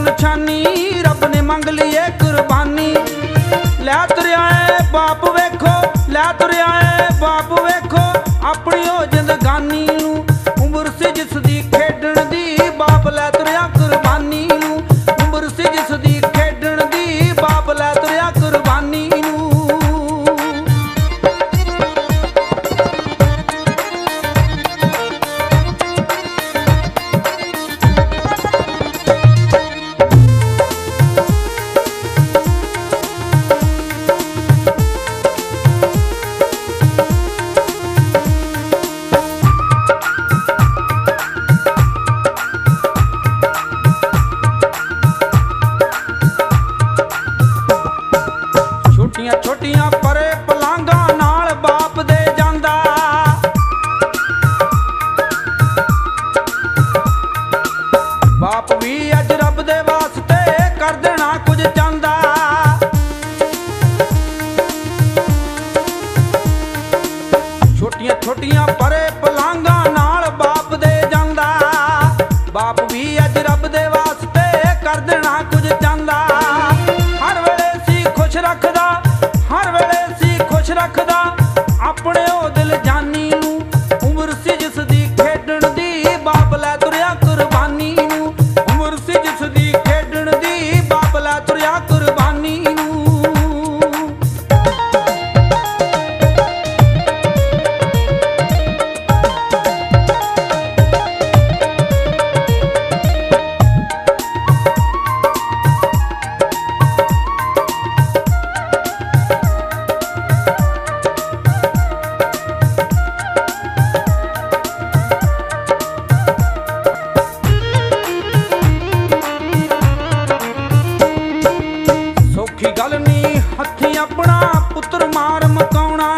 ਨਿਸ਼ਾਨੀ, ਰੱਬ ਨੇ ਮੰਗ ਲਈ ਏ ਕੁਰਬਾਨੀ। ਲੈ ਤੁਰਿਆ ਏ ਬਾਪ ਵੇਖੋ, ਲੈ ਤੁਰਿਆ ਏ ਬਾਪ ਵੇਖੋ, ਆਪਣੀ ਉਹ ਜ਼ਿੰਦਗਾਨੀ ਨੂੰ। ਉਮਰ ਸੀ ਜਿਸ ਦੀ ਖੇਡਣ ਦੀ, ਬਾਪ ਲੈ ਤੁਰਿਆ ਕੁਰਬਾਨੀ ਨੂੰ। ਉਮਰ ਸੀ ਜਿਸ ਦੀ ਖੇਡਣ ਦੀ, ਬਾਪ ਲੈ ਤੁਰਿਆ ਕੁਰਬਾਨੀ ਨੂੰ। ਛੋਟੀਆਂ ਪਰੇ ਪਲਾਂਘਾਂ ਨਾਲ ਬਾਪ ਦੇ ਜਾਂਦਾ, ਬਾਪ ਵੀ ਅੱਜ ਰੱਬ ਦੇ ਵਾਸਤੇ ਕਰ ਦੇਣਾ ਕੁਝ ਚਾਹੁੰਦਾ। ਛੋਟੀਆਂ ਪਰੇ ਪਲਾਂਘਾਂ ਨਾਲ ਬਾਪ ਦੇ ਜਾਂਦਾ, ਬਾਪ ਵੀ ਅੱਜ ਰੱਬ ਦੇ ਵਾਸਤੇ ਕਰ ਦੇਣਾ ਕੁਝ ਚਾਹੁੰਦਾ। ਹਰ ਵੇਲੇ ਸੀ ਖੁਸ਼ ਰੱਖਦਾ, ਹਰ ਵੇਲੇ ਸੀ ਖੁਸ਼ ਰੱਖਦਾ ਆਪਣੇ ਉਹ ਦਿਲ ਜਾਨੀ ਨੂੰ। ਉਮਰ ਸੀ ਜਿਸ ਦੀ ਖੇਡਣ ਦੀ, ਬਾਪ ਲੈ ਤੁਰਿਆ ਕੁਰਬਾਨੀ ਨੂੰ। ਉਮਰ ਸੀ ਜਿਸ ਦੀ ਖੇਡਣ ਦੀ, ਬਾਪ ਲੈ ਤੁਰਿਆ ਕੁਰਬਾਨੀ ਨੂੰ। ਸੌਖੀ ਗੱਲ ਨੀ ਹੱਥੀਂ ਆਪਣਾ ਪੁੱਤਰ ਮਾਰ ਮਕਾਉਣਾ,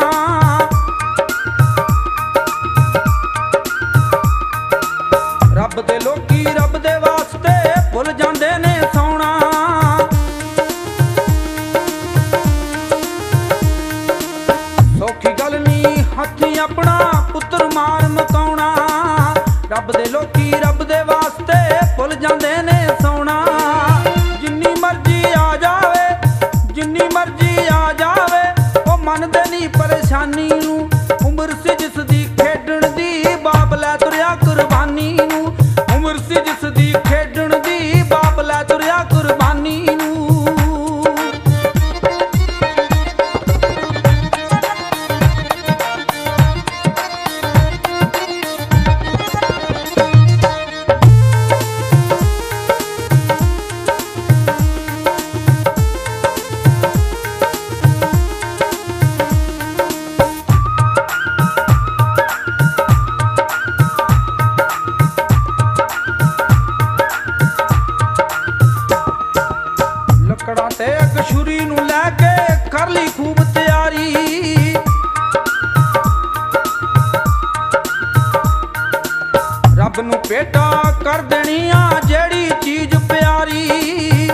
ਰੱਬ ਦੇ ਲੋਕੀ ਰੱਬ ਦੇ ਵਾਸਤੇ ਭੁੱਲ ਜਾਂਦੇ ਨੇ ਸੌਣਾ। ਸੌਖੀ ਗੱਲ ਨੀ ਹੱਥੀਂ ਆਪਣਾ ਪੁੱਤਰ ਮਾਰ ਮਕਾਉਣਾ, ਰੱਬ ਦੇ ਲੋਕੀ ਰੱਬ ਦੇ ਵਾਸਤੇ ਭੁੱਲ ਜਾਂਦੇ ਨੇ ਸੌਣਾ। ਜਿੰਨੀ ਮਰਜ਼ੀ ਆ ਜਾਵੇ, ਜਿੰਨੀ ਮਰਜ਼ੀ ਆ ਜਾਵੇ, ਉਹ ਮੰਨਦੇ ਨਹੀਂ ਪਰੇਸ਼ਾਨੀ ਨੂੰ। ਉਮਰ ਸੀ ਜਿਸ ਦੀ ਖੇਡਣ ਦੀ, ਬਾਪ ਲੈ ਤੁਰਿਆ ਕੁਰਬਾਨੀ ਨੂੰ। ਉਮਰ ਸੀ ਜਿਸ ਦੀ ਖੇਡਣ ਦੀ, ਬਾਪ ਲੈ ਤੁਰਿਆ ਕੁਰਬਾਨੀ ਨੂੰ। ਲੱਕੜਾਂ ਤੇ ਇੱਕ ਛੁਰੀ ਨੂੰ ਲੈ ਕੇ ਕਰ ਲਈ ਖੂਬ ਤਿਆਰੀ, ਰੱਬ ਨੂੰ ਭੇਟਾ ਕਰ ਦੇਣੀ ਆ ਜਿਹੜੀ ਚੀਜ਼ ਪਿਆਰੀ।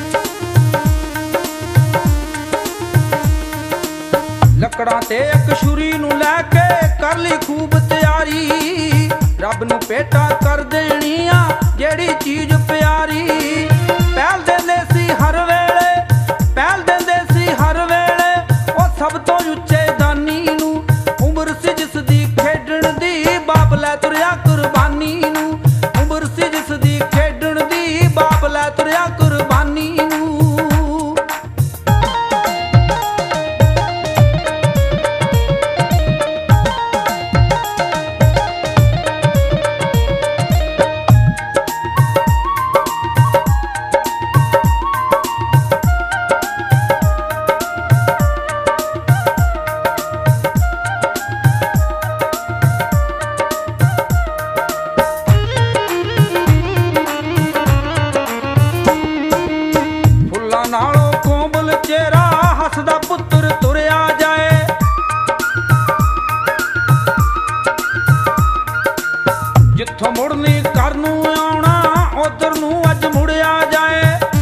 ਲੱਕੜਾਂ ਤੇ ਇੱਕ ਛੁਰੀ ਨੂੰ ਲੈ ਕੇ ਕਰ ਲਈ ਖੂਬ ਤਿਆਰੀ, ਰੱਬ ਨੂੰ ਭੇਟਾ ਕਰ ਦੇਣੀ ਆ ਜਿਹੜੀ ਚੀਜ਼ ਪਿਆਰੀ। ਪਹਿਲ ਦਿੰਦੇ ਸੀ ਹਰ ਵੇਲੇ, ਪਹਿਲ ਦਿੰਦੇ ਸੀ ਹਰ ਵੇਲੇ, ਉਹ ਸਭ ਤੋਂ ਉੱਚੇ ਦਾਨੀ ਨੂੰ। ਉਮਰ ਸੀ ਜਿਸ ਦੀ ਖੇਡਣ ਦੀ, ਬਾਪ ਲੈ ਤੁਰਿਆ ਕੁਰਬਾਨੀ ਨੂੰ। ਉਮਰ ਸੀ ਜਿਸ ਦੀ ਖੇਡਣ ਦੀ, ਬਾਪ ਲੈ ਤੁਰਿਆ ਕੁਰਬਾਨੀ ਨੂੰ। ਨਾਲੋਂ ਕੋਮਲ ਚਿਹਰਾ ਹੱਸਦਾ ਪੁੱਤਰ ਤੁਰਿਆ ਜਾਏ, ਜਿੱਥੋਂ ਮੁੜਨੀ ਘਰ ਨੂੰ ਆਉਣਾ ਉਧਰ ਨੂੰ ਅੱਜ ਮੁੜਿਆ ਜਾਏ।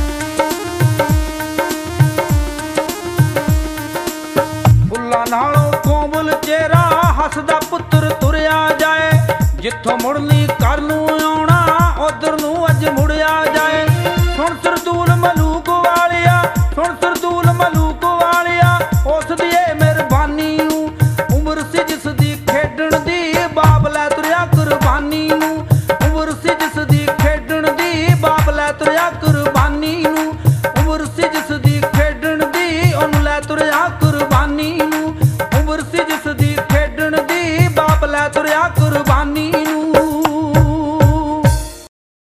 ਫੁੱਲਾਂ ਨਾਲੋਂ ਕੋਮਲ ਚਿਹਰਾ ਹੱਸਦਾ ਪੁੱਤਰ ਤੁਰਿਆ ਜਾਏ, ਜਿੱਥੋਂ ਮੁੜਨੀ ਘਰ ਨੂੰ ਆਉਣਾ ਉਧਰ ਨੂੰ ਅੱਜ ਮੁੜਿਆ ਜਾਏ। ਸੁਣ ਤਰਿਆ ਕਰ